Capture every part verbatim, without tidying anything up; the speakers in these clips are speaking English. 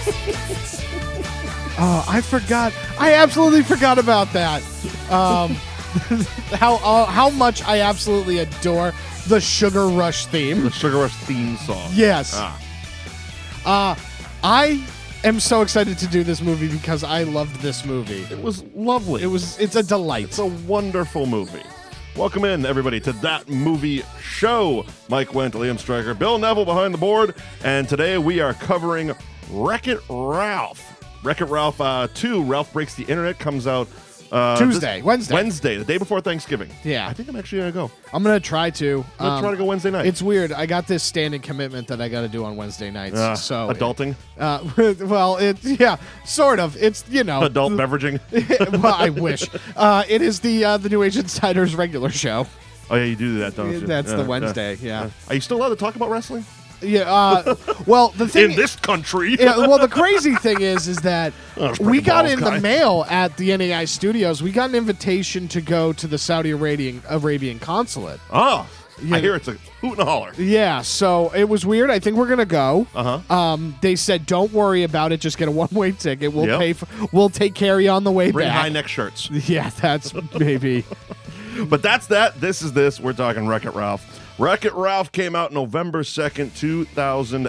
Oh, I forgot. I absolutely forgot about that. Um, how uh, how much I absolutely adore the Sugar Rush theme. The Sugar Rush theme song. Yes. Ah. Uh, I am so excited to do this movie because I loved this movie. It was lovely. It was. It's a delight. It's a wonderful movie. Welcome in, everybody, to That Movie Show. Mike Wendt, Liam Stryker, Bill Neville behind the board, and today we are covering Wreck-It Ralph. Wreck-It Ralph uh, two, Ralph Breaks the Internet, comes out uh, Tuesday, this, Wednesday. Wednesday, the day before Thanksgiving. Yeah. I think I'm actually going to go. I'm going to try to. I'm going to try to go Wednesday night. It's weird. I got this standing commitment that I got to do on Wednesday nights. Uh, so adulting? Uh, well, it yeah, sort of. It's, you know. Adult beveraging? Well, I wish. Uh, it is the uh, the New Age Insiders regular show. Oh, yeah, you do that, don't you? That's Yeah, the yeah, Wednesday, yeah. yeah. Are you still allowed to talk about wrestling? Yeah. Uh, well, the thing In this country? yeah, well, the crazy thing is, is that Oh, it's we freaking got balls, in guy. the mail at the N A I studios. We got an invitation to go to the Saudi Arabian Arabian consulate. Oh, Yeah. I hear it's a hoot and a holler. Yeah, so it was weird. I think we're gonna go. Uh-huh. Um, they said, "Don't worry about it. Just get a one-way ticket. We'll Yep. pay. For, we'll take care of you on the way Bring back." high neck shirts. Yeah, that's maybe. But that's that. This is this. We're talking Wreck-It Ralph. Wreck-It Ralph came out November second, two thousand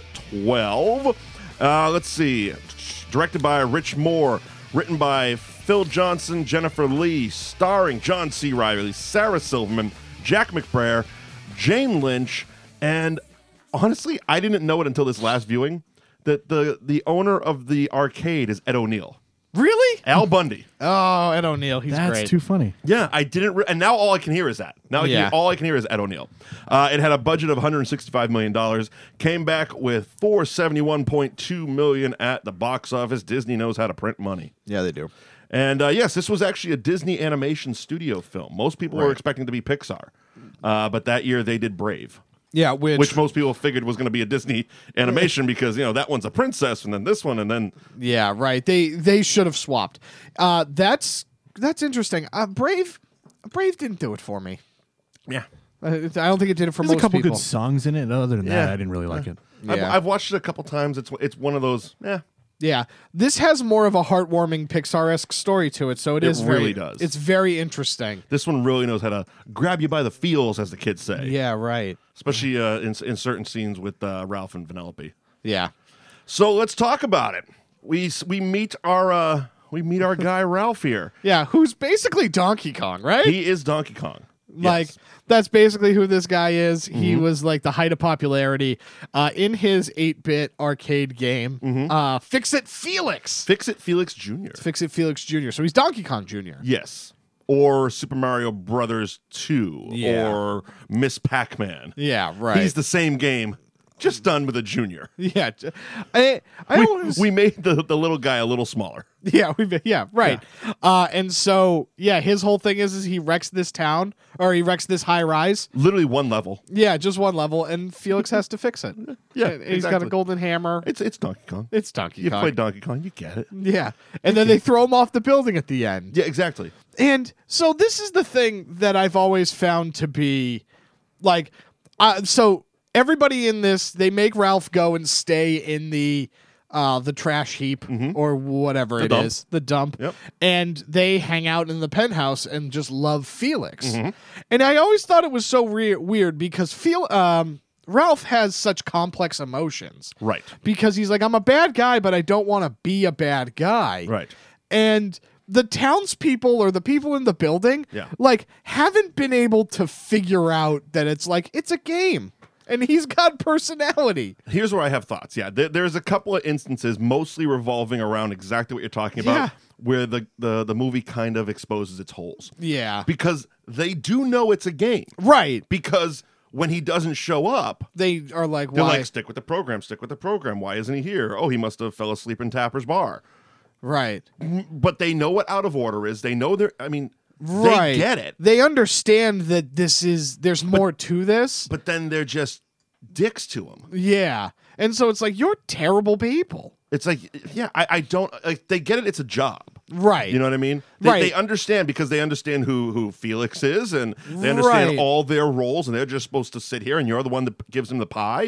twelve. Uh, let's see. Directed by Rich Moore. Written by Phil Johnson, Jennifer Lee. Starring John C. Reilly, Sarah Silverman, Jack McBrayer, Jane Lynch, and honestly, I didn't know it until this last viewing that the, the owner of the arcade is Ed O'Neill. Really? Al Bundy. Oh, Ed O'Neill. He's That's great. too funny. Yeah, I didn't, re- and now all I can hear is that. Now I can Yeah. hear, all I can hear is Ed O'Neill. Uh, it had a budget of one hundred sixty-five million dollars, came back with four hundred seventy-one point two million dollars at the box office. Disney knows how to print money. Yeah, they do. And uh, yes, this was actually a Disney animation studio film. Most people were Right. expecting to be Pixar, uh, but that year they did Brave, Yeah, which, which most people figured was going to be a Disney animation because you know that one's a princess, and then this one, and then yeah, right. They they should have swapped. Uh, that's that's interesting. Uh, Brave, Brave didn't do it for me. yeah. Uh, I don't think it did it for There's a most couple people. good songs in it. Other than Yeah. that, I didn't really like it. I've, Yeah. I've watched it a couple times. It's it's one of those. Yeah, Yeah, this has more of a heartwarming Pixar-esque story to it, so it It is very, really does. It's very interesting. this one really knows how to grab you by the feels, as the kids say. Yeah, right. Especially uh, in in certain scenes with uh, Ralph and Vanellope. Yeah, So let's talk about it. We s- we meet our uh, we meet our guy Ralph here. yeah. Who's basically Donkey Kong, right? He is Donkey Kong. Like Yes. that's basically who this guy is. He Mm-hmm. was like the height of popularity uh, in his eight-bit arcade game, Mm-hmm. uh, Fix It Felix. Fix It Felix Junior Fix It Felix Junior So he's Donkey Kong Junior Yes. Or Super Mario Brothers two. Yeah. Or Miss Pac-Man. Yeah, right. He's the same game, just done with a junior. yeah. j- I I We, always, we made the, the little guy a little smaller. yeah we yeah right. Uh, and so yeah, his whole thing is is he wrecks this town or he wrecks this high rise. Literally one level. Yeah, just one level, and Felix has to fix it. Yeah, And he's got a exactly. golden hammer. It's it's Donkey Kong. It's Donkey You Kong. play Donkey Kong, you get it. Yeah, and then they throw him off the building at the end. Yeah, exactly. And so this is the thing that I've always found to be like, uh, so everybody in this, they make Ralph go and stay in the uh, the trash heap or whatever it is, dump. the dump, Yep. and they hang out in the penthouse and just love Felix. Mm-hmm. And I always thought it was so re- weird because Fel- um, Ralph has such complex emotions. Right. Because he's like, I'm a bad guy, but I don't want to be a bad guy. Right. And the townspeople or the people in the building, Yeah. like, haven't been able to figure out that it's like, it's a game. And he's got personality. Here's where I have thoughts. Yeah, there, there's a couple of instances, mostly revolving around exactly what you're talking about, Yeah. where the, the, the movie kind of exposes its holes. Yeah. Because they do know it's a game. Right. Because when he doesn't show up, They are like, they're why? like, stick with the program, stick with the program. Why isn't he here? Oh, he must have fell asleep in Tapper's bar. right. But they know what out of order is. They know they're, I mean, Right. they get it. They understand that this is, there's more to this. But then they're just dicks to him. Yeah. And so it's like, you're terrible people. It's like, yeah, I, I don't, like, they get it. It's a job. Right. You know what I mean? They, Right. they understand because they understand who who Felix is, and they understand Right. all their roles, and they're just supposed to sit here, and you're the one that gives them the pie. You're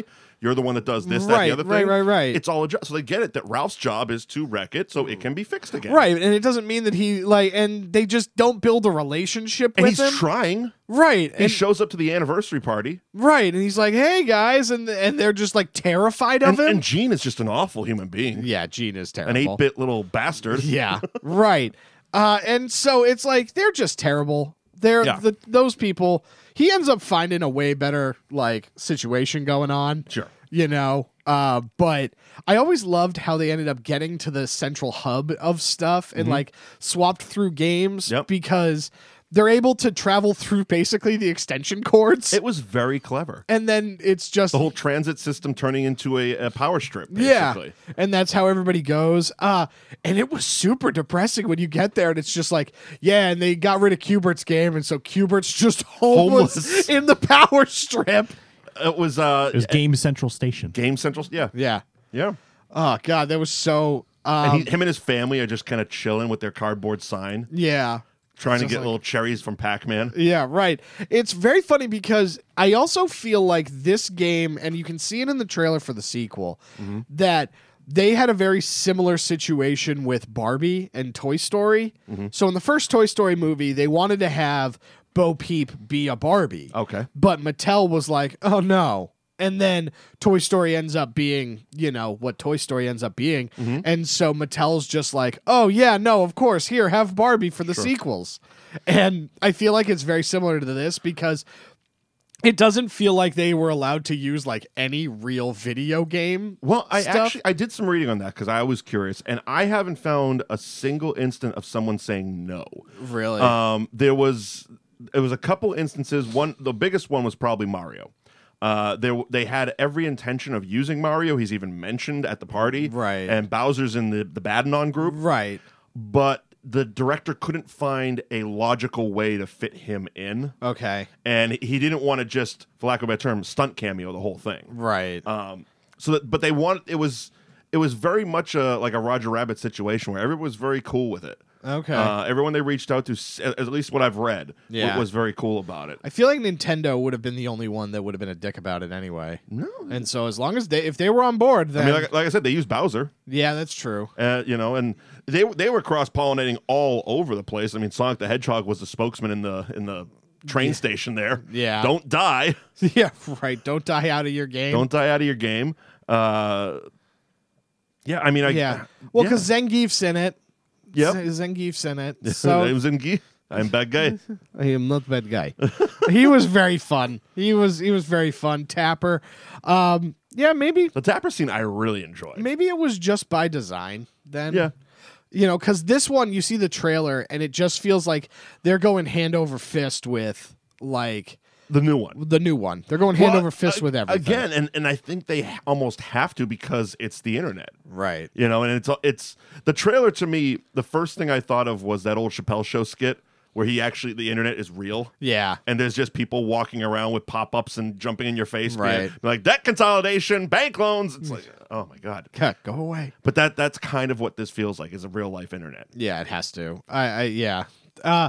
You're the one that does this, that, Right, the other right, thing. right, right. It's all a job. So they get it that Ralph's job is to wreck it so it can be fixed again. Right, and it doesn't mean that he like, and they just don't build a relationship And with he's him. trying. Right, He and, shows up to the anniversary party. right, and he's like, "Hey guys," and and they're just like terrified of And, him. and Gene is just an awful human being. yeah, Gene is An terrible. eight-bit little bastard. Yeah, right. Uh, and so it's like they're just terrible. They're Yeah. the, those people. He ends up finding a way better like situation going on. Sure. You know, uh, but I always loved how they ended up getting to the central hub of stuff and like swapped through games Mm-hmm. Yep. because they're able to travel through basically the extension cords. It was very clever. and then it's just The whole transit system turning into a, a power strip, yeah, basically. and that's how everybody goes. Uh, and it was super depressing when you get there, and it's just like, yeah, and they got rid of Cubert's game, and so Cubert's just homeless, Homeless. in the power strip. It was uh, It was Game Central Station. Game Central. Yeah. Yeah. Yeah. Oh god, that was so. Um, And he, him and his family are just kind of chilling with their cardboard sign, yeah. trying to Just get like- little cherries from Pac-Man. Yeah, right. It's very funny because I also feel like this game, and you can see it in the trailer for the sequel, Mm-hmm. that they had a very similar situation with Barbie and Toy Story. Mm-hmm. So in the first Toy Story movie, they wanted to have Bo Peep be a Barbie. Okay. But Mattel was like, oh no. And then Toy Story ends up being, you know, what Toy Story ends up being. Mm-hmm. And so Mattel's just like, oh, yeah, no, of course. Here, have Barbie for the sequels. And I feel like it's very similar to this because it doesn't feel like they were allowed to use like any real video game. Well, I stuff. actually I did some reading on that because I was curious, and I haven't found a single instant of someone saying no. Really? Um, there was it was a couple instances. One, the biggest one was probably Mario. Uh, they they had every intention of using Mario. He's even mentioned at the party, Right. And Bowser's in the the Badnon group, right. but the director couldn't find a logical way to fit him in, Okay. and he didn't want to just, for lack of a better term, stunt cameo the whole thing. Right. Um, so that, but they want it was it was very much a like a Roger Rabbit situation where everyone was very cool with it. okay. Uh, everyone they reached out to, s- at least what I've read, Yeah. wa- was very cool about it. I feel like Nintendo would have been the only one that would have been a dick about it anyway. No, And so as long as they, if they were on board, then I mean, like, like I said, they used Bowser, yeah, that's true. uh, you know, and they they were cross pollinating all over the place. I mean, Sonic the Hedgehog was the spokesman in the in the train station there. Yeah. Don't die, Yeah, right. Don't die out of your game. don't die out of your game. Uh, yeah, I mean, I yeah. Well, yeah. because Zangief's in it. Yep. Z- Zangief's in it. it So was in Gi. I'm bad guy. I am not bad guy. He was very fun. He was he was very fun. Tapper. Um, yeah, maybe The Tapper scene I really enjoyed. maybe it was just by design then. Yeah. You know, because this one, you see the trailer, and it just feels like they're going hand over fist with like The new one. the new one. They're going hand Well, over fist uh, with everything. Again, and, and I think they h- almost have to because it's the internet. Right. You know, and it's it's the trailer to me, the first thing I thought of was that old Chappelle show skit where he actually the internet is real. Yeah. And there's just people walking around with pop-ups and jumping in your face, being- Right. being like debt consolidation, bank loans. It's like, oh my god! Cut. Go away. But that that's kind of what this feels like is a real life internet. Yeah, it has to. I, I yeah. Uh,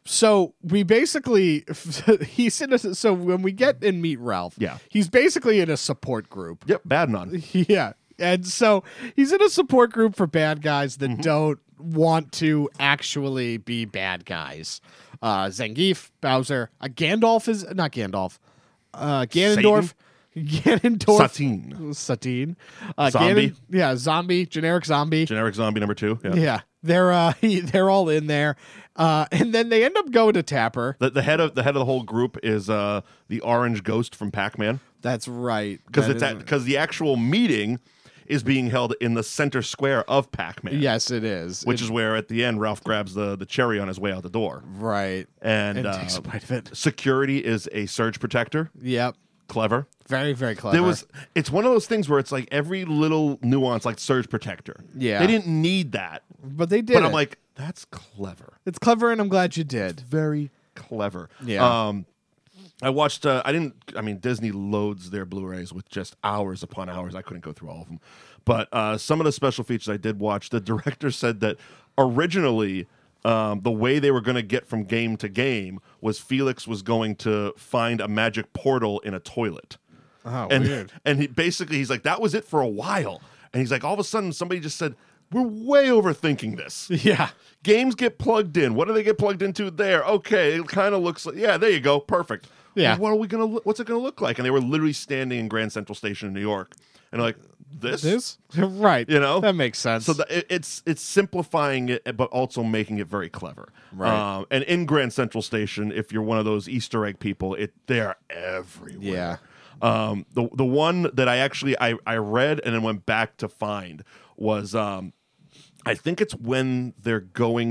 so we basically he's in a so when we get and meet Ralph, Yeah. he's basically in a support group. Yep, bad none. Yeah, and so he's in a support group for bad guys that Mm-hmm. don't want to actually be bad guys. Uh, Zangief, Bowser, uh, Gandalf is not Gandalf. Uh, Ganondorf, Ganondorf, Satine, Satine, uh, Zombie. Ganon- yeah, zombie, generic zombie. generic zombie number two. Yeah. Yeah, they're uh, they're all in there, uh, and then they end up going to Tapper. The, the head of the head of the whole group is uh, the orange ghost from Pac-Man That's right, because That it's is- because the actual meeting is being held in the center square of Pac-Man. yes, it is. which It- is where at the end Ralph grabs the the cherry on his way out the door, right, and, and uh, takes a bite of it. security is a surge protector. Yep, Clever. very very clever. There was. It's one of those things where it's like every little nuance, like surge protector. Yeah. they didn't need that, but they did. but it. I'm like, that's clever. it's clever, and I'm glad you did. Very clever. Yeah. Um, I watched. Uh, I didn't. I mean, Disney loads their Blu-rays with just hours upon hours. I couldn't go through all of them, but uh, some of the special features I did watch. The director said that originally, um, the way they were going to get from game to game was Felix was going to find a magic portal in a toilet. Oh, and, weird. And he basically, he's like, that was it for a while. And he's like, all of a sudden, somebody just said, we're way overthinking this. Yeah. Games get plugged in. What do they get plugged into there? Okay, it kind of looks like, yeah, there you go. Perfect. Yeah. Well, what are we going to, what's it going to look like? And they were literally standing in Grand Central Station in New York. And like, this? This? Right. You know? That makes sense. So the, it, it's it's simplifying it, but also making it very clever. Right. Um, and in Grand Central Station, if you're one of those Easter egg people, it they're everywhere. Yeah. Um, the the one that I actually I, I read and then went back to find was um, I think it's when they're going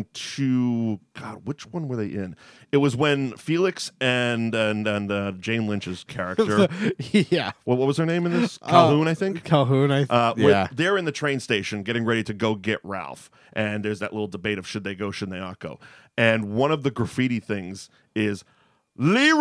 to God, which one were they in? It was when Felix and and and uh, Jane Lynch's character. yeah. what, what was her name in this? Calhoun, I think. Calhoun, I Uh, yeah. with- they're in the train station getting ready to go get Ralph. And there's that little debate of should they go, should they not go. And one of the graffiti things is Leroy!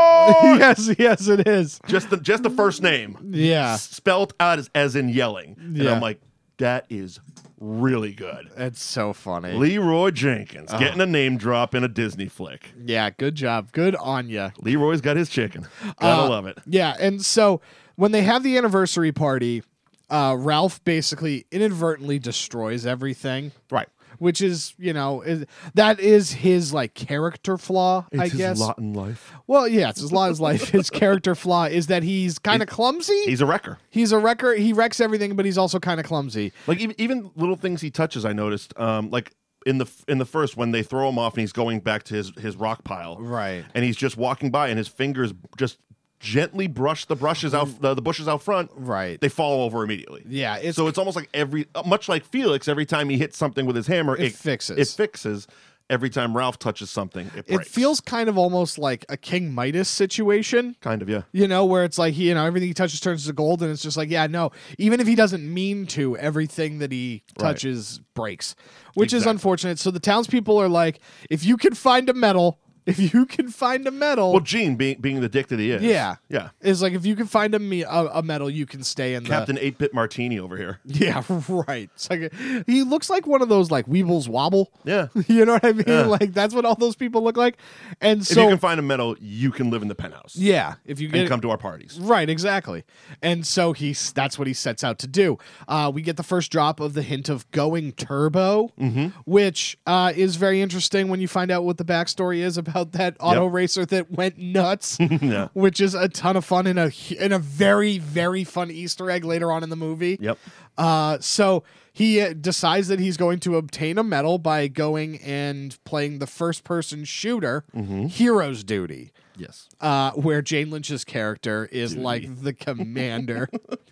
yes, yes, it is. just, the, just the first name. Yeah. S- spelled out as, as in yelling. And Yeah. I'm like, that is really good. It's so funny. Leroy Jenkins getting a name drop in a Disney flick. yeah, good job. Good on you. Leroy's got his chicken. Gotta Uh, love it. Yeah, and so when they have the anniversary party, uh, Ralph basically inadvertently destroys everything. Right. Which is, you know, is, that is his like character flaw, It's I his guess. lot in life. Well, yeah, it's his lot of his life. His character flaw is that he's kind of clumsy. He's a wrecker. He's a wrecker. He wrecks everything, but he's also kind of clumsy. Like even, even little things he touches, I noticed. Um, like in the in the first when they throw him off and he's going back to his his rock pile, Right. and he's just walking by and his fingers just gently brush the brushes out the, the bushes out front. Right. They fall over immediately. Yeah, it's So it's almost like every uh, much like Felix, every time he hits something with his hammer, It fixes. It fixes. Every time Ralph touches something, it it breaks. feels kind of almost like a King Midas situation. kind of yeah. You know, where it's like he, you know, everything he touches turns to gold, and it's just like, yeah, no, even if he doesn't mean to, everything that he Right. touches breaks, which is Exactly. unfortunate. So the townspeople are like, if you can find a medal, if you can find a medal, Well, Gene being being the dick that he is. yeah, Yeah. is like if you can find a me a, a medal, you can stay in Captain Eight Bit Martini over here. the yeah, right. It's like a- he looks like one of those like Weebles Wobble. Yeah. You know what I mean? Yeah. Like that's what all those people look like. And If so you can find a medal, you can live in the penthouse. yeah, if you And get come to our parties. Right, exactly. And so he's that's what he sets out to do. Uh, we get the first drop of the hint of going turbo, Mm-hmm. which uh, is very interesting when you find out what the backstory is about that auto racer that went nuts, Yeah. which is a ton of fun and a and a very very fun Easter egg later on in the movie. Yep. Uh, so he uh, decides that he's going to obtain a medal by going and playing the first person shooter, Mm-hmm. Hero's Duty. Yes. Uh, where Jane Lynch's character is like the commander,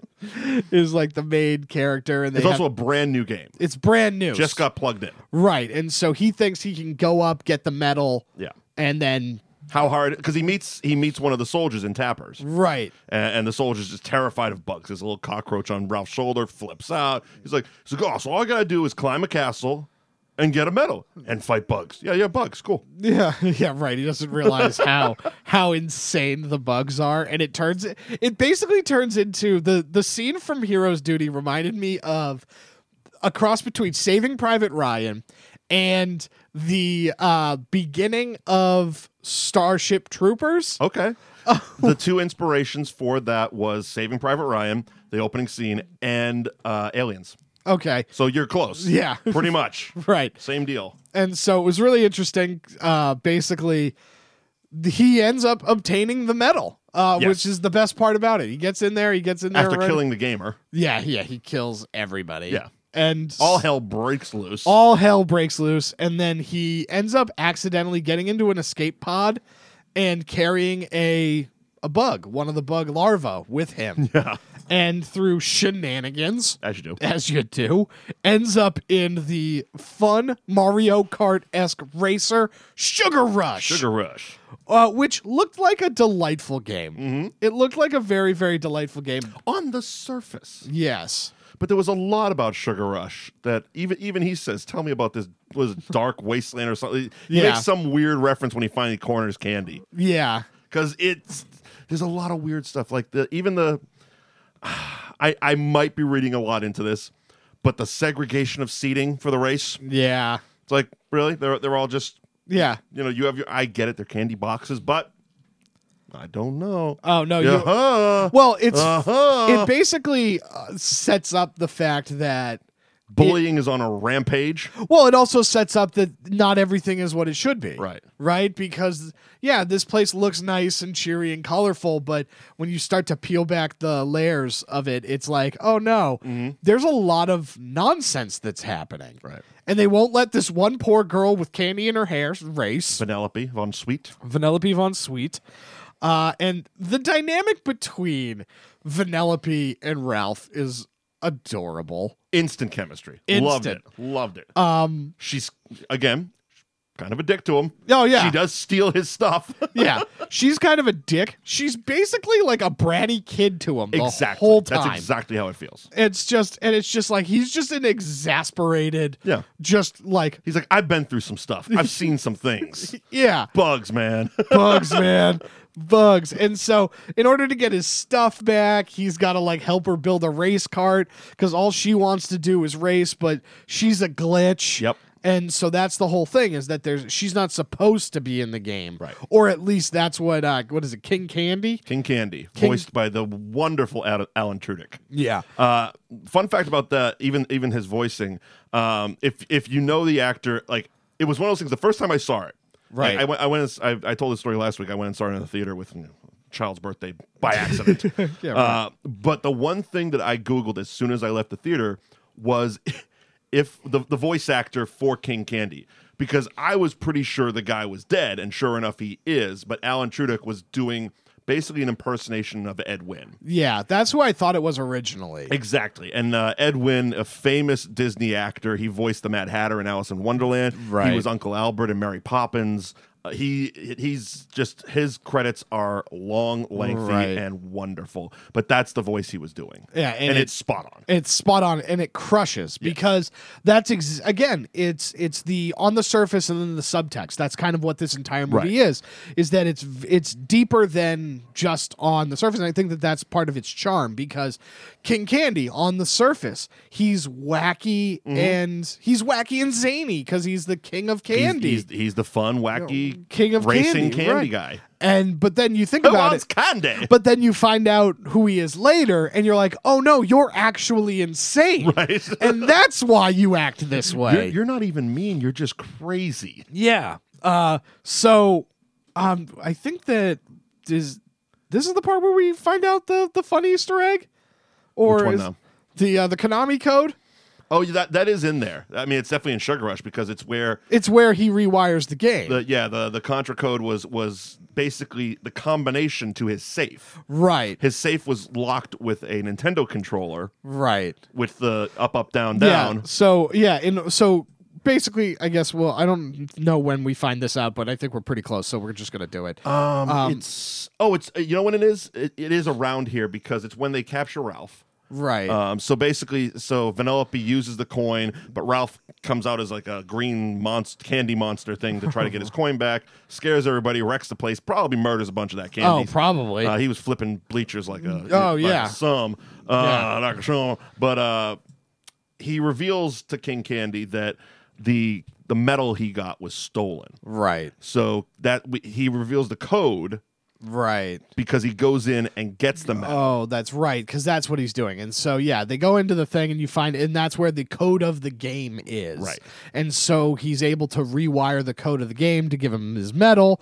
is like the main character, and they It's also have- a brand new game. it's brand new, Just got plugged in. right, and so he thinks he can go up, get the medal, Yeah. and then How hard? Because he meets he meets one of the soldiers in Tappers, right, and, and the soldier's just terrified of bugs. There's a little cockroach on Ralph's shoulder, flips out. He's like, he's like, oh, so all I gotta do is climb a castle and get a medal and fight bugs. Yeah, yeah, bugs, cool. yeah, yeah, right. He doesn't realize how how insane the bugs are, and it turns it basically turns into the the scene from Hero's Duty reminded me of a cross between Saving Private Ryan and the uh, beginning of Starship Troopers. Okay. The two inspirations for that was Saving Private Ryan, the opening scene, and uh, Aliens. Okay, So you're close. Yeah. Pretty much. right. Same deal. And so it was really interesting. Uh, basically, th- he ends up obtaining the medal, uh, Yes. which is the best part about it. He gets in there. He gets in there. After right- killing the gamer, Yeah, yeah. He kills everybody. Yeah. And all hell breaks loose. all hell breaks loose, and then he ends up accidentally getting into an escape pod and carrying a a bug, one of the bug larvae, with him. Yeah. And through shenanigans, As you do. as you do, ends up in the fun Mario Kart-esque racer Sugar Rush, Sugar Rush. uh, which looked like a delightful game. Mm-hmm. It looked like a very, very delightful game. On the surface. Yes. But there was a lot about Sugar Rush that even even he says, tell me about this was it Dark Wasteland or something. He Yeah. makes some weird reference when he finally corners Candy. Yeah. Because it's there's a lot of weird stuff. Like the even the I I might be reading a lot into this, but the segregation of seating for the race. Yeah. It's like, really? They're they're all just Yeah. you know, you have your I get it, they're candy boxes, but I don't know. Oh no, you. Uh-huh. Well, it's Uh-huh. it basically uh, sets up the fact that Bullying is on a rampage. well, it also sets up that not everything is what it should be. Right. Right? Because, yeah, this place looks nice and cheery and colorful, but when you start to peel back the layers of it, it's like, oh no, there's a lot of nonsense that's happening. Right. And they won't let this one poor girl with candy in her hair race, Vanellope von Sweet. Vanellope von Sweet. Uh, and the dynamic between Vanellope and Ralph is adorable. Instant chemistry. Loved it. Instant. Loved it. Um, She's, again, kind of a dick to him. oh, yeah. She does steal his stuff. Yeah, she's kind of a dick. She's basically like a bratty kid to him the exactly. whole time. That's exactly how it feels. It's just, and it's just like he's just an exasperated, Yeah. just like, He's like, I've been through some stuff. I've seen some things. yeah, Bugs, man. bugs, man, bugs. And so, in order to get his stuff back, he's got to like help her build a race cart because all she wants to do is race, but she's a glitch. Yep. And so that's the whole thing is that there's she's not supposed to be in the game, Right. Or at least that's what uh, what is it, King Candy? King Candy, King- voiced by the wonderful Ad- Alan Tudyk. Yeah. Uh, fun fact about that, even even his voicing, um, if if you know the actor, like it was one of those things. The first time I saw it, Right. I, I went. I went. And, I, I told this story last week. I went and saw it in the theater with you know, child's birthday by accident. Yeah, right. uh, but the one thing that I googled as soon as I left the theater was if the the voice actor for King Candy. Because I was pretty sure the guy was dead, and sure enough, he is. But Alan Tudyk was doing basically an impersonation of Ed Wynn. Yeah, that's who I thought it was originally. Exactly. And uh, Ed Wynn, a famous Disney actor, he voiced the Mad Hatter in Alice in Wonderland. Right. He was Uncle Albert in Mary Poppins. Uh, he he's just his credits are long, lengthy, Right. and wonderful. But that's the voice he was doing. Yeah, and and, it- it's spot on. It's spot on and it crushes because that's ex- again it's it's the on the surface and then the subtext. That's kind of what this entire movie Right. is is that it's it's deeper than just on the surface, and I think that that's part of its charm because King Candy on the surface, he's wacky and he's wacky and zany because he's the king of He's- candy. He's, he's the fun, wacky King of racing candy, candy, right. guy. And but then you think Who about wants it, candy? but then you find out who he is later, and you're like, oh no, you're actually insane. Right. And that's why you act this way. You're, you're not even mean. You're just crazy. yeah. Uh so um I think that is this is the part where we find out the the fun Easter egg? Or Which one is now? the uh, the Konami code? Oh, yeah, that that is in there. I mean, it's definitely in Sugar Rush because it's where It's where he rewires the game. the yeah the the Contra code was was basically the combination to his safe. right. His safe was locked with a Nintendo controller Right. with the up up down down. Yeah. So yeah, and so basically, I guess. Well, I don't know when we find this out, but I think we're pretty close, so we're just gonna do it. Um, Um, it's oh, it's you know when it is. It, it is around here because it's when they capture Ralph. right. Um, so basically, so Vanellope uses the coin, but Ralph comes out as like a green monster, candy monster thing to try to get his coin back. Scares everybody, wrecks the place, probably murders a bunch of that candy. oh, probably. Uh, he was flipping bleachers like a Oh, like yeah. some uh, Yeah. like a some. But uh, he reveals to King Candy that the the medal he got was stolen. right. So that we, he reveals the code Right. because he goes in and gets the medal. Oh, that's right, because that's what he's doing. And so, yeah, they go into the thing, and you find, and that's where the code of the game is. Right. And so he's able to rewire the code of the game to give him his medal.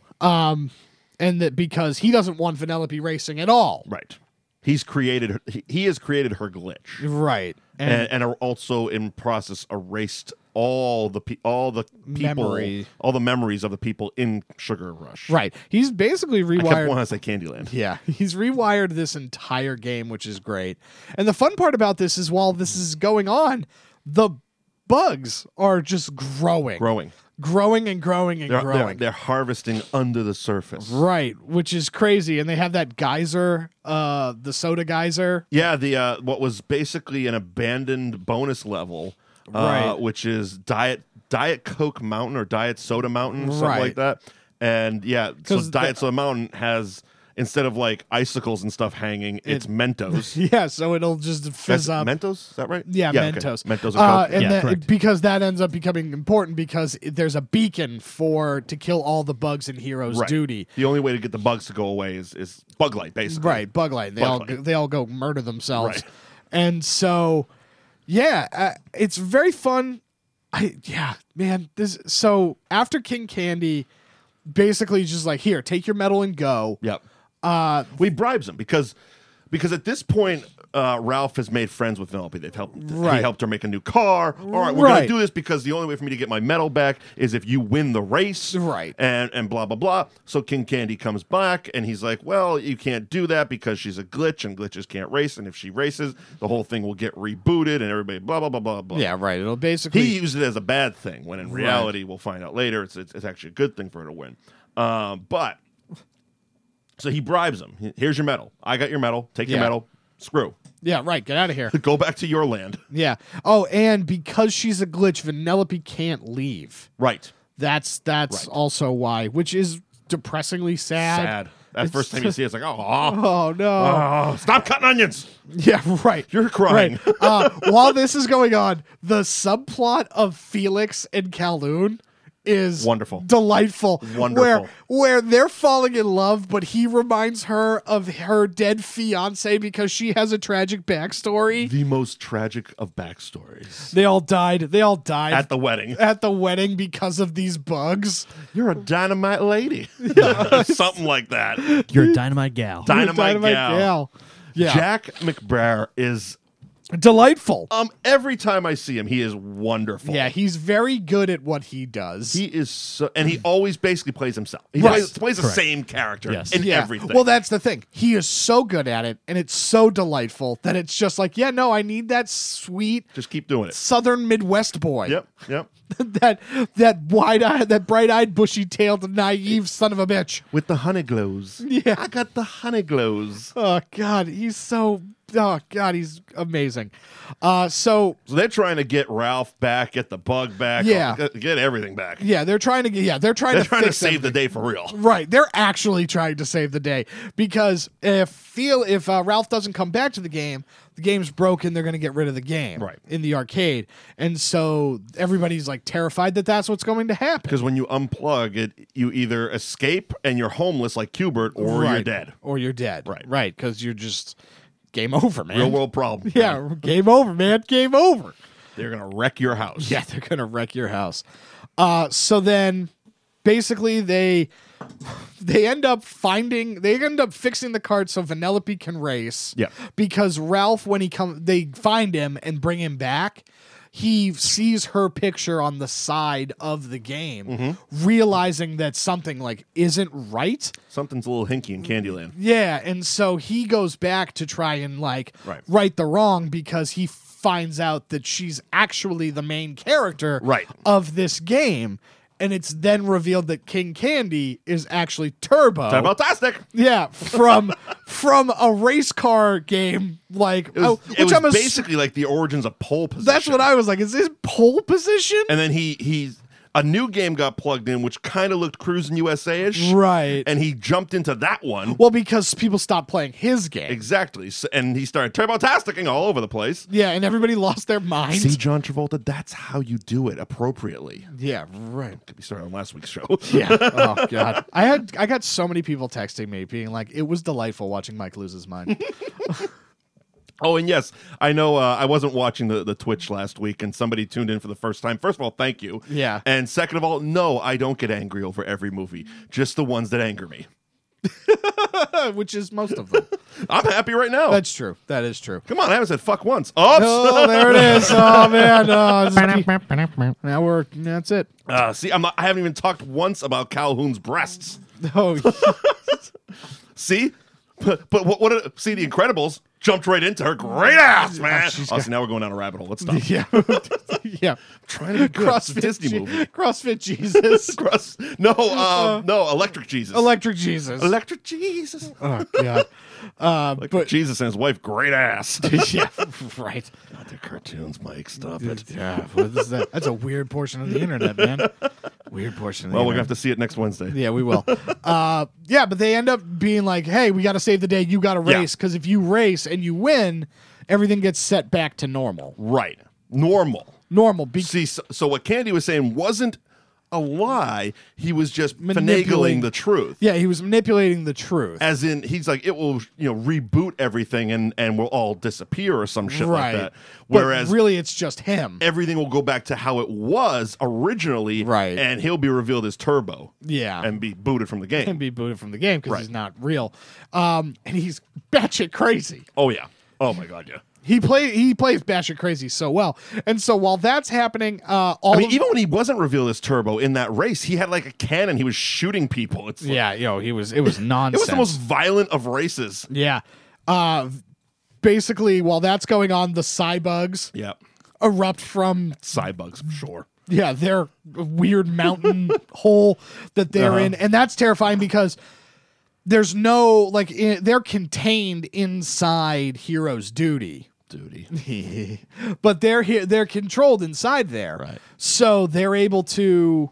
Um, and that because he doesn't want Vanellope racing at all. Right. He's created. He, he has created her glitch. Right. and, And, and are also in process erased all the pe- all the people, Memory. all the memories of the people in Sugar Rush. right. He's basically I kept rewired. wanting to say Candyland. Yeah, he's rewired this entire game, which is great. And the fun part about this is while this is going on, the bugs are just growing. Growing. Growing and growing and They're, they're, growing. they're harvesting under the surface. Right, which is crazy. And they have that geyser, uh, the soda geyser. Yeah, the uh, what was basically an abandoned bonus level, uh, Right. which is Diet Diet Coke Mountain or Diet Soda Mountain, something Right. like that. And yeah, so 'Cause Diet the- Soda Mountain has instead of like icicles and stuff hanging, it's It- Mentos. Yeah, so it'll just fizz That's up. Mentos, is that right? Yeah, okay. Mentos. Mentos and uh, Coke. and Yeah, that, correct. because that ends up becoming important because it- there's a beacon for to kill all the bugs in Hero's Right. Duty. The only way to get the bugs to go away is, is bug light, basically. Right, bug light. They Bug all light. they all go murder themselves. Right. And so, yeah, uh, it's very fun. I yeah, man. This so after King Candy, basically just like here, take your medal and go. Yep. Uh, We bribes him because because at this point uh, Ralph has made friends with Vanellope. They've helped. Right. He helped her make a new car. All right, we're Right. gonna do this because the only way for me to get my medal back is if you win the race. Right. And and blah blah blah. So King Candy comes back and he's like, well, you can't do that because she's a glitch and glitches can't race. And if she races, the whole thing will get rebooted and everybody blah blah blah blah blah. yeah, right. It'll basically He used it as a bad thing when in reality, we'll find out later, it's, it's it's actually a good thing for her to win. Um, but so he bribes him. He- Here's your medal. I got your medal. Take your Yeah. medal. Screw. yeah, right. Get out of here. Go back to your land. Yeah. Oh, and because she's a glitch, Vanellope can't leave. Right. That's that's Right. also why, which is depressingly sad. Sad. That It's first time you see it, it's like, oh, oh, Oh no. oh, stop cutting onions. Yeah, right. You're crying. Right. Uh, while this is going on, the subplot of Felix and Calhoun is Wonderful. delightful. Wonderful. Where where they're falling in love, but he reminds her of her dead fiance because she has a tragic backstory. The most tragic of backstories. They all died. They all died At the wedding. at the wedding because of these bugs. You're a dynamite lady. Something like that. You're a dynamite gal. Dynamite, gal. gal. Yeah. Jack McBrayer is Delightful. um every time I see him, he is wonderful. Yeah, he's very good at what he does. He is so, and he always basically plays himself. He Right. plays, plays the Correct. same character Yes. in yeah. everything. Well, that's the thing. He is so good at it, and it's so delightful that it's just like, yeah, no, I need that sweet just keep doing it. Southern Midwest boy. Yep, yep. that that wide-eyed, that bright-eyed, bushy-tailed, naive son of a bitch. With the honey glows. Yeah. I got the honey glows. Oh God, he's so. Oh God, he's amazing. Uh, so So they're trying to get Ralph back, get the bug back, Yeah. get, get everything back. yeah, they're trying to get. Yeah, they're trying They're to trying to fix save the everything. day for real. Right, they're actually trying to save the day because if feel if uh, Ralph doesn't come back to the game, the game's broken. They're going to get rid of the game Right. in the arcade, and so everybody's like terrified that that's what's going to happen. Because when you unplug it, you either escape and you're homeless like Cubert, or you're Right. dead. or you're dead. Right. right, because you're just game over, man. Real world problem. Yeah, game over, man. Game over. They're gonna wreck your house. Yeah, they're gonna wreck your house. Uh, so then, basically, they they end up finding they end up fixing the cart so Vanellope can race. Yeah. Because Ralph, when he come, they find him and bring him back. He sees her picture on the side of the game, Mm-hmm. realizing that something like isn't right. Something's a little hinky in Candyland. Yeah, and so he goes back to try and like Right. right the wrong because he finds out that she's actually the main character Right. of this game. And it's then revealed that King Candy is actually Turbo. Turbotastic. Yeah, from from a race car game like It was, oh, it which was I'm ass- basically like the origins of pole position. that's what I was like. Is this pole position? And then he he's a new game got plugged in, which kind of looked Cruising U S A-ish. Right. And he jumped into that one. Well, because people stopped playing his game. Exactly. So, and he started turbotasticing all over the place. Yeah, and everybody lost their minds. See, John Travolta, that's how you do it appropriately. Yeah, right. Could be started on last week's show. Yeah. Oh God. I had I got so many people texting me being like, it was delightful watching Mike lose his mind. Oh, and yes, I know uh, I wasn't watching the, the Twitch last week, and somebody tuned in for the first time. First of all, thank you. Yeah. And second of all, no, I don't get angry over every movie, just the ones that anger me. Which is most of them. I'm happy right now. That's true. That is true. Come on, I haven't said fuck once. Oops. Oh, there it is. Oh man. Oh, this- now we're that's it. Uh, see, I'm not, I haven't even talked once about Calhoun's breasts. Oh See? But, but what, what are, see, The Incredibles jumped right into her great ass, man. she's Oh, got- see, now we're going down a rabbit hole. Let's stop. yeah. Yeah. Trying to be good. It's a CrossFit Disney Je- movie. CrossFit Jesus. Cross, no, um, no, Electric Jesus. Electric Jesus. Electric Jesus. Oh God. Uh, Electric but Jesus and his wife, great ass. yeah, right. God, they're cartoons, Mike. Stop it. Yeah, what is that? That's a weird portion of the internet, man. Weird portion. Of the Well, we're gonna internet. have to see it next Wednesday. Yeah, we will. uh, yeah, but they end up being like, "Hey, we got to save the day. You got to Yeah. race because if you race and you win, everything gets set back to normal. Right. Normal. Normal. Be- See, so, so what Candy was saying wasn't a lie. He was just Manipulating- finagling the truth. yeah, he was manipulating the truth. As in, he's like, it will, you know, reboot everything and and we'll all disappear or some shit right. like that. But Whereas really, it's just him. everything will go back to how it was originally, Right. and he'll be revealed as Turbo. Yeah. And be booted from the game. And be booted from the game because Right. he's not real. Um, and he's batshit crazy. Oh yeah. Oh my god, yeah. He play he plays batshit crazy so well. And so while that's happening, uh, all I mean, of- even when he wasn't revealed as Turbo in that race, he had like a cannon. He was shooting people. It's like, yeah, yo, he was it was it nonsense. was the most violent of races. Yeah. Uh, basically, while that's going on, the cybugs Yeah. erupt from Cybugs, for sure. yeah their weird mountain hole that they're Uh-huh. in, and that's terrifying because there's no like I they're contained inside Hero's Duty. Duty. But they're here they're controlled inside there. Right. So they're able to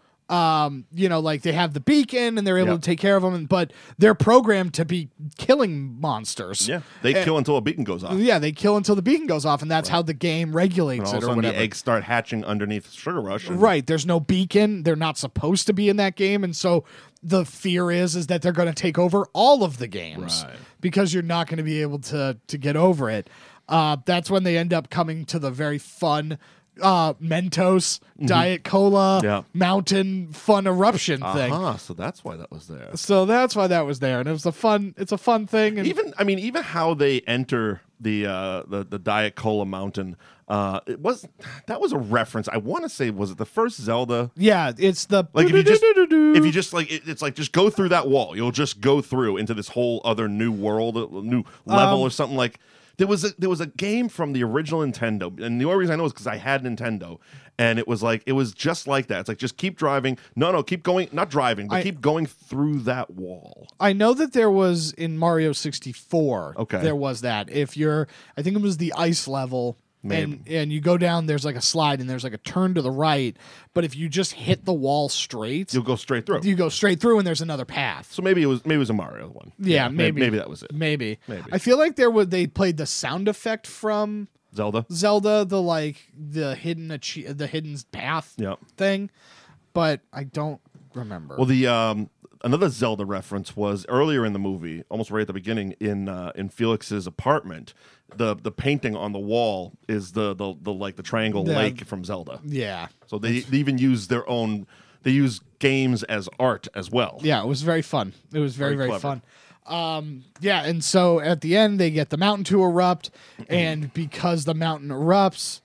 um you know like they have the beacon and they're able Yep. to take care of them, but they're programmed to be killing monsters. Yeah. They And- kill until a beacon goes off. Yeah, they kill until the beacon goes off, and that's how the game And regulates all of it a or sudden, whatever. the eggs start hatching underneath Sugar Rush. and- Right. There's no beacon. They're not supposed to be in that game. And so the fear is is that they're going to take over all of the games Right. because you're not going to be able to to get over it. Uh, that's when they end up coming to the very fun uh, Mentos, Diet Cola, Yeah. Mountain Fun Eruption thing. Uh-huh, so that's why that was there. So that's why that was there. And it was a fun, it's a fun thing. And Even I mean, even how they enter the uh, the the Diet Cola Mountain, uh, it was that was a reference. I want to say, was it the first Zelda? yeah, it's the Like if you just if you just like it, it's like just go through that wall, you'll just go through into this whole other new world, a new level Um, or something like. There was a there was a game from the original Nintendo, and the only reason I know is because I had Nintendo, and it was like it was just like that. It's like just keep driving. No, no, keep going. Not driving, but I- keep going through that wall. I know that there was in Mario sixty-four. Okay. There was that. If you're, I think it was the ice level, and Maybe. and you go down, there's like a slide, and there's like a turn to the right. But if you just hit the wall straight, You'll go straight through. you go straight through, and there's another path. So maybe it was maybe it was a Mario one. Yeah, may- maybe. maybe that was it. Maybe. Maybe. I feel like there was they played the sound effect from Zelda. Zelda, the like the hidden achie- the hidden path Yep. thing, but I don't remember. Well, the um, another Zelda reference was earlier in the movie, almost right at the beginning, in uh, in Felix's apartment. The the painting on the wall is the the, the like the triangle The- lake from Zelda. yeah. So they, they even use their own. They use games as art as well. Yeah, it was very fun. It was very, Very very, clever. fun. Um, yeah, and so at the end, they get the mountain to erupt, and because the mountain erupts,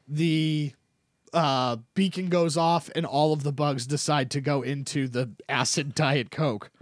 the uh, beacon goes off, and all of the bugs decide to go into the acid Diet Coke.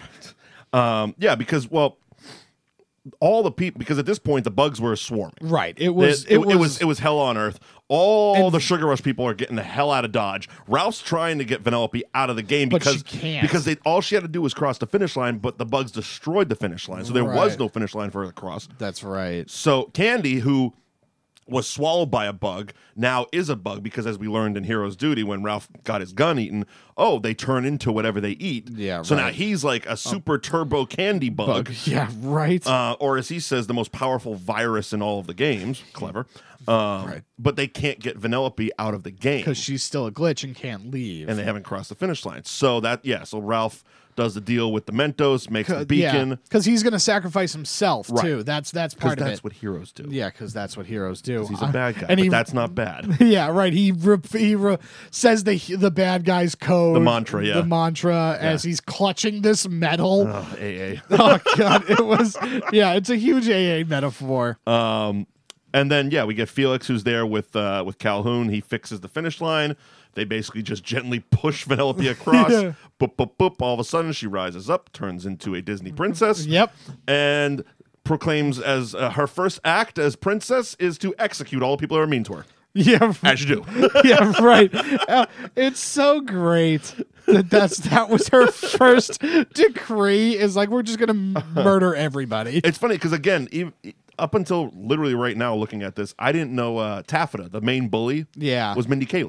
Um, yeah, because well, all the people because at this point the bugs were swarming. Right. It was. it, It, was. it was it was hell on earth. All And- the Sugar Rush people are getting the hell out of Dodge. Ralph's trying to get Vanellope out of the game But because she can't. because they all she had to do was cross the finish line, but the bugs destroyed the finish line, so there was Right. no finish line for her to cross. That's right. So Candy, who was swallowed by a bug, now is a bug because, as we learned in Hero's Duty, when Ralph got his gun eaten, oh, they turn into whatever they eat. Yeah, So now right. he's like a super turbo candy bug. Bug. Yeah. Right. Uh, or as he says, the most powerful virus in all of the games. Clever. Um, Right. But they can't get Vanellope out of the game. Because she's still a glitch and can't leave. And they haven't crossed the finish line. So that, yeah, so Ralph does the deal with the Mentos, makes the beacon. because he's going to sacrifice himself Right. too. That's that's Because part of that's it. what heroes do. Yeah, because that's what heroes do. He's a Uh, bad guy, and but he, that's not bad. yeah, right. He re- he re- says the the bad guy's code, The mantra, yeah. the mantra as he's clutching this metal. Oh, A A. Oh god, it was yeah. It's a huge A A metaphor. Um, and then yeah, we get Felix who's there with uh, with Calhoun. He fixes the finish line. They basically just gently push Vanellope across. Yeah. Boop, boop, boop. All of a sudden, she rises up, turns into a Disney princess. Yep. And proclaims as uh, her first act as princess is to execute all the people that are mean to her, Yeah. as you do. Yeah. Right. Uh, it's so great that that's that was her first decree. Is like we're just gonna m- murder everybody. It's funny because again, ev up until literally right now, looking at this, I didn't know uh, Taffeta, the main bully, Yeah. was Mindy Kaling.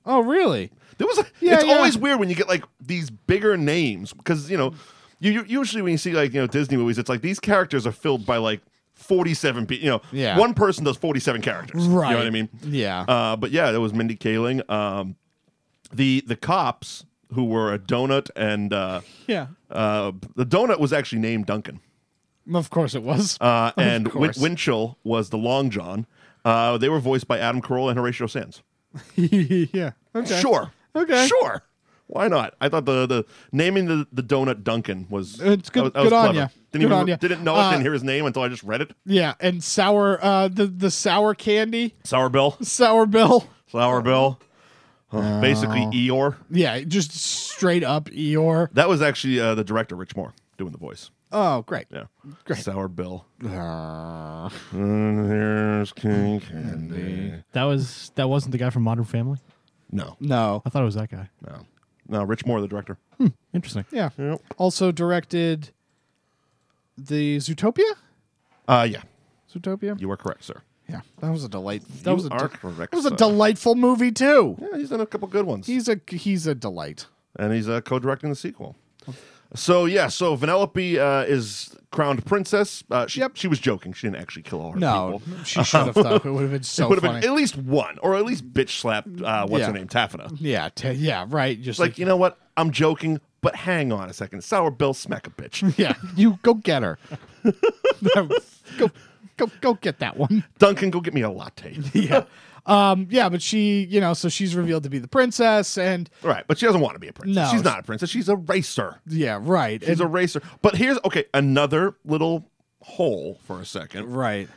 Oh, really? There was. A, Yeah, it's yeah. always weird when you get like these bigger names because you know, you, you usually when you see like you know Disney movies, it's like these characters are filled by like forty-seven people. You know, Yeah. one person does forty-seven characters. Right. You know what I mean? Yeah. Uh, but yeah, there was Mindy Kaling. Um, the the cops who were a donut and uh, yeah. uh, the donut was actually named Duncan. Of course it was. Uh, and Win- course. Winchell was the Long John. Uh, they were voiced by Adam Carolla and Horatio Sands. yeah. Okay. Sure. Okay. Sure. Why not? I thought the, the naming the, the donut Duncan was It's good- that was, that was good on clever. ya. Didn't Good even on ya. didn't know it. Uh, Didn't hear his name until I just read it. Yeah, and sour uh the the sour candy, Sour Bill. sour Bill. Sour Bill. Uh, basically Eeyore. Yeah, just straight up Eeyore. That was actually uh, the director Rich Moore doing the voice. Oh, great. Yeah. Great. Sour Bill. Uh, And here's King Candy. That was that wasn't the guy from Modern Family. No. no. I thought it was that guy. No. No, Rich Moore, the director. Interesting. Yeah. Yep. Also directed the Zootopia? Uh yeah. Zootopia? You are correct, sir. Yeah. That was a delight. That You was a are de- correct, that was a sir. delightful movie too. Yeah, he's done a couple good ones. He's a he's a delight. and he's uh, co-directing the sequel. So yeah, so Vanellope uh, is crowned princess. Uh, she, Yep. she was joking. She didn't actually kill all her No, people. she should have thought it would have been so it would have funny. been at least one, or at least bitch slapped. Uh, what's Yeah. her name? Taffeta. yeah, t- yeah, right. Just It's like, you know what? I'm joking, but hang on a second. Sour Bill, smack a bitch. yeah, you go get her. go, go, go get that one. Duncan, go get me a latte. Yeah. Um, yeah, but she, you know, so she's revealed to be the princess, and Right, but she doesn't want to be a princess. No. She's not a princess. She's a racer. yeah, right, She's and, a racer. But here's okay, another little hole for a second. right,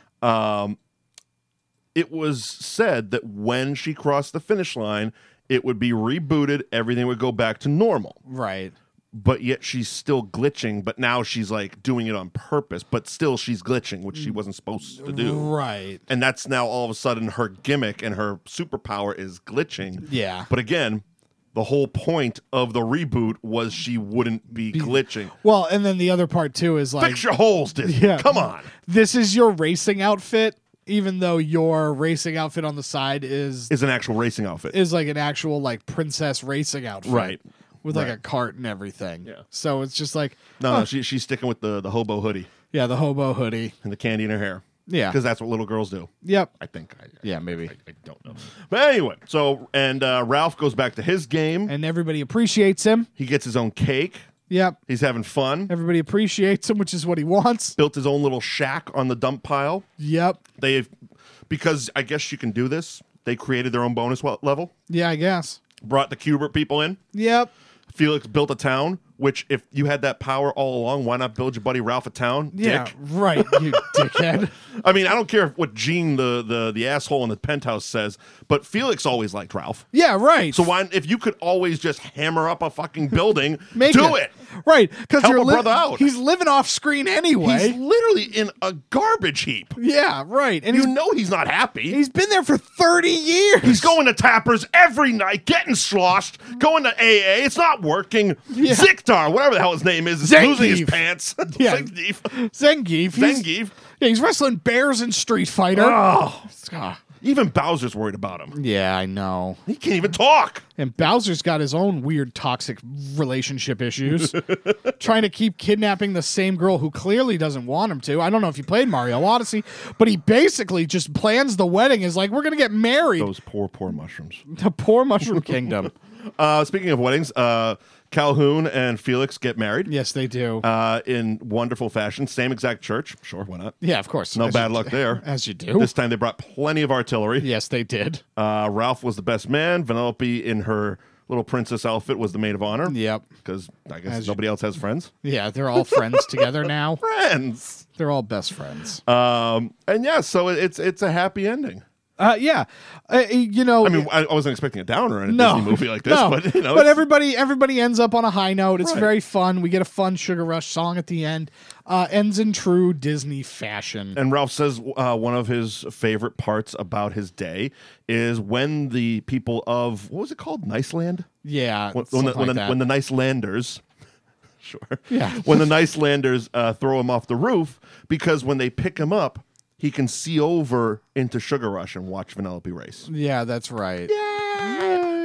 It was said that when she crossed the finish line, it would be rebooted, everything would go back to normal. right. But yet she's still glitching, but now she's like doing it on purpose, but still she's glitching, which she wasn't supposed to do. Right. And that's now all of a sudden her gimmick and her superpower is glitching. Yeah. But again, the whole point of the reboot was she wouldn't be glitching. Well, and then the other part too is like Fix your holes, Disney. Yeah. Come on. this is your racing outfit, even though your racing outfit on the side is Is an actual racing outfit. is like an actual like princess racing outfit. Right. With like Right. a cart and everything. Yeah. So it's just like no, no, she, she's sticking with the, the hobo hoodie yeah, the hobo hoodie. and the candy in her hair. Yeah. Because that's what little girls do. Yep. I think. I, Yeah, maybe. I, I don't know. But anyway, so, and uh, Ralph goes back to his game. And everybody appreciates him. He gets his own cake. Yep. He's having fun. Everybody appreciates him, which is what he wants. Built his own little shack on the dump pile. Yep. They've, because I guess you can do this, they created their own bonus wa- level, Yeah, I guess. brought the Cubert people in. Yep. Felix built a town, which if you had that power all along, why not build your buddy Ralph a town? Yeah. Dick. Right, you dickhead. I mean, I don't care what Gene, the, the, the asshole in the penthouse, says, but Felix always liked Ralph. Yeah, right. So why, if you could always just hammer up a fucking building, Make do it. Right, because Help you're a brother out. He's living off screen anyway. He's literally in a garbage heap. yeah, right. And You he's, know he's not happy. he's been there for thirty years. He's going to Tappers every night, getting sloshed, going to A A. It's not working. Yeah. Ziktar, whatever the hell his name is, is Zangief. losing his pants. Yeah. Zangief. Zangief. He's, Zangief. Yeah, he's wrestling bears in Street Fighter. Oh, Ah. even Bowser's worried about him. Yeah, I know. He can't even talk. And Bowser's got his own weird toxic relationship issues. Trying to keep kidnapping the same girl who clearly doesn't want him to. I don't know if you played Mario Odyssey, but he basically just plans the wedding is like, we're going to get married. Those poor, poor mushrooms. The poor Mushroom Kingdom. Uh, speaking of weddings, uh, Calhoun and Felix get married Yes, they do. uh, in wonderful fashion. Same exact church. Sure, why not? yeah, of course. No As bad you- luck there. As you do. This time they brought plenty of artillery. yes, they did. Uh, Ralph was the best man. Vanellope in her little princess outfit was the maid of honor. Yep. Because I guess As you- nobody else has friends. Yeah, they're all friends together now. Friends. They're all best friends. Um, and yeah, so it's it's a happy ending. Uh, yeah. Uh, you know, I mean, I, I wasn't expecting a downer in a no Disney movie like this, no. but you know, but it's- everybody, everybody ends up on a high note. It's Right. very fun. We get a fun Sugar Rush song at the end. Uh, ends in true Disney fashion. And Ralph says uh, one of his favorite parts about his day is when the people of what was it called, Niceland? yeah, When, when, something the, when, like the, that. when the Nice Landers, sure, Yeah. when the Nice Landers uh, throw him off the roof because when they pick him up, he can see over into Sugar Rush and watch Vanellope race. yeah, that's right. Yay!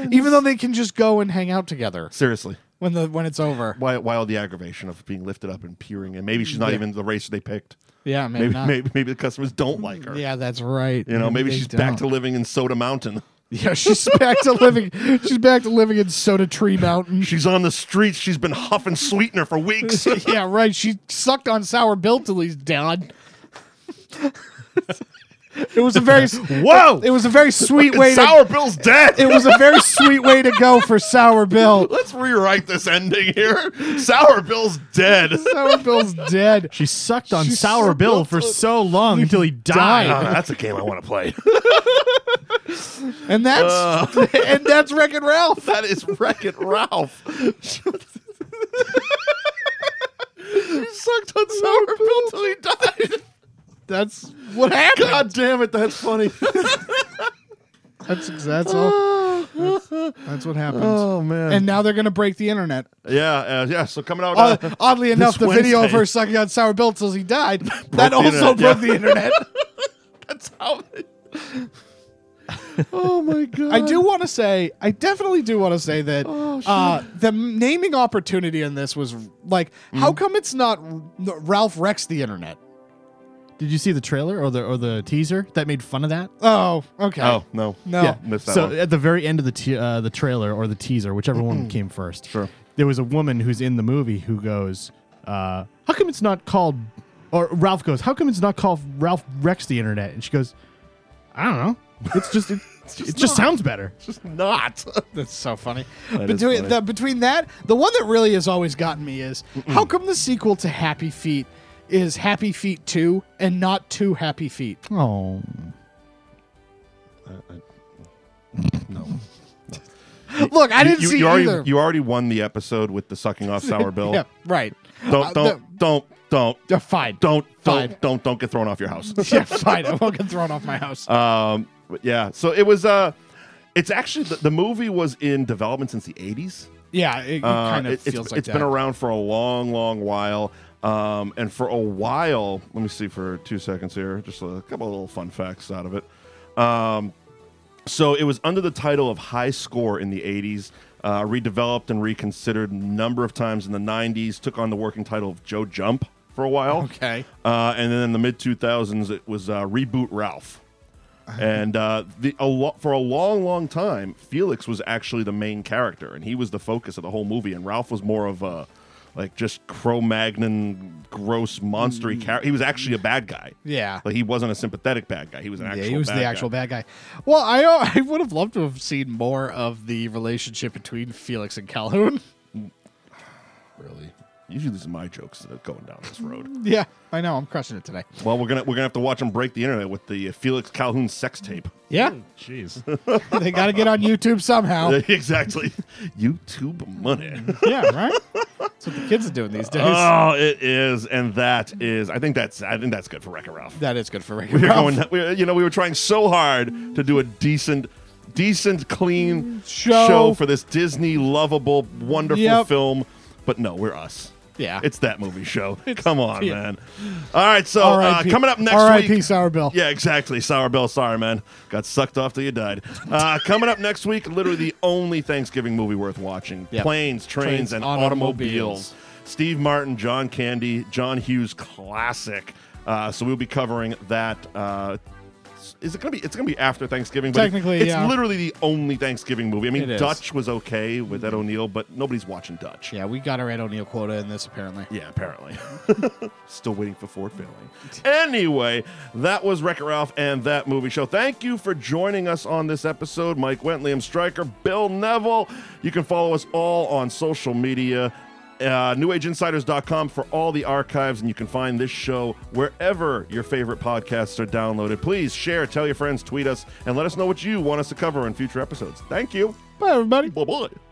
even though they can just go and hang out together Seriously. when the when it's over. Why, why all the aggravation of being lifted up and peering? And maybe she's not Yeah. even the racer they picked. Yeah, maybe, Maybe, not. maybe, maybe the customers don't like her. Yeah, that's right. You know, maybe they she's back to don't. living in Soda Mountain. Yeah, she's back to living. She's back to living in Soda Tree Mountain. She's on the streets. She's been huffing sweetener for weeks. Yeah, right. She sucked on Sour Bill till he's dead. It was a very Whoa! It was a very sweet way to. Sour Bill's dead. It was a very sweet way to go for Sour Bill. Let's rewrite this ending here. Sour Bill's dead. Sour Bill's dead. She sucked on She Sour sucked Bill on- for so long until he died. died. Oh, that's a game I want to play. And that's and that's Wreck-It Ralph. That is Wreck-It Ralph. He sucked on Sour Bill till he died. That's what happened. God damn it, that's funny. That's that's all. That's, that's what happened. Oh man. And now they're gonna break the internet. yeah, uh, yeah. So coming out. Odd- Uh, Oddly enough, the this video of Wednesday. her sucking on Sour Bill till he died that the also internet, broke yeah. the internet. that's how. They... oh my god. I do want to say, I definitely do want to say that Oh, uh, the naming opportunity in this was like, Mm. how come it's not R- Ralph Wrecks the internet? Did you see the trailer or the or the teaser that made fun of that? Oh, okay. Oh no. No. Yeah, missed that So one. at the very end of the te- uh, the trailer or the teaser, whichever one came first, Sure. there was a woman who's in the movie who goes, uh, "How come it's not called?" Or Ralph goes, "How come it's not called Ralph Wrecks the Internet?" And she goes, "I don't know. It's just it, it just sounds better." It's just not. That's so funny. That is between funny. The, between that, the one that really has always gotten me is how come the sequel to Happy Feet is Happy Feet two and not Two Happy Feet? Oh, No. Look, I You- didn't you, see you already, either. You already won the episode with the sucking off Sour Bill. Yeah, right. Don't Uh, don't don't don't the- uh, fine. don't Fine. don't don't don't get thrown off your house. Yeah, fine. I won't get thrown off my house. Um, but yeah, so it was. Uh, it's actually the, the movie was in development since the eighties. yeah, it, it Uh, kind of it- feels it's like it's that. been around for a long, long while. Um, and for a while, let me see for two seconds here, just a couple of little fun facts out of it. Um, so it was under the title of High Score in the eighties, uh, redeveloped and reconsidered a number of times in the nineties, took on the working title of Joe Jump for a while. Okay. Uh, and then in the mid two thousands, it was uh, Reboot Ralph. And uh, the, a lo- for a long, long time, Felix was actually the main character, and he was the focus of the whole movie. And Ralph was more of a, like, just Cro-Magnon, gross, monstery character. He was actually a bad guy. Yeah. Like, he wasn't a sympathetic bad guy. He was an actual Yeah, he was bad the actual guy. bad guy. Well, I uh, I would have loved to have seen more of the relationship between Felix and Calhoun. Really? Usually these are my jokes that are going down this road. Yeah, I know. I'm crushing it today. Well, we're gonna we're gonna have to watch him break the internet with the uh, Felix Calhoun sex tape. Yeah, jeez. they got to get on YouTube somehow. Exactly. YouTube money. Yeah, right. That's what the kids are doing these days. Oh, it is, and that is. I think that's. I think that's good for Wreck-It Ralph. that is good for Wreck-It We were Ralph. going. We, you know, we were trying so hard to do a decent, decent, clean Show. show, for this Disney lovable, wonderful Yep. film. But no, we're us. Yeah. It's that movie show. Come on, yeah. man. All right, so uh, R I P coming up next R I P week. Sour Bill. Yeah, exactly. Sour Bill. Sorry, man. Got sucked off till you died. Uh, coming up next week, literally the only Thanksgiving movie worth watching. Yep. Planes, trains, Trains, and automobiles. automobiles. Steve Martin, John Candy, John Hughes classic. Uh, so we'll be covering that. Uh, is it gonna be? It's gonna be after Thanksgiving. But Technically, it's yeah. literally the only Thanksgiving movie. I mean, It is. Dutch was okay with Ed O'Neill, but nobody's watching Dutch. Yeah, we got our Ed O'Neill quota in this apparently. Yeah, apparently. Still waiting for Ford Fairlane. Anyway, that was Wreck-It Ralph and That Movie Show. Thank you for joining us on this episode. Mike Went, Liam Stryker, Bill Neville. You can follow us all on social media. Uh, new age insiders dot com for all the archives, and you can find this show wherever your favorite podcasts are downloaded. Please share, tell your friends, tweet us, and let us know what you want us to cover in future episodes. Thank you. Bye, everybody. Bye-bye.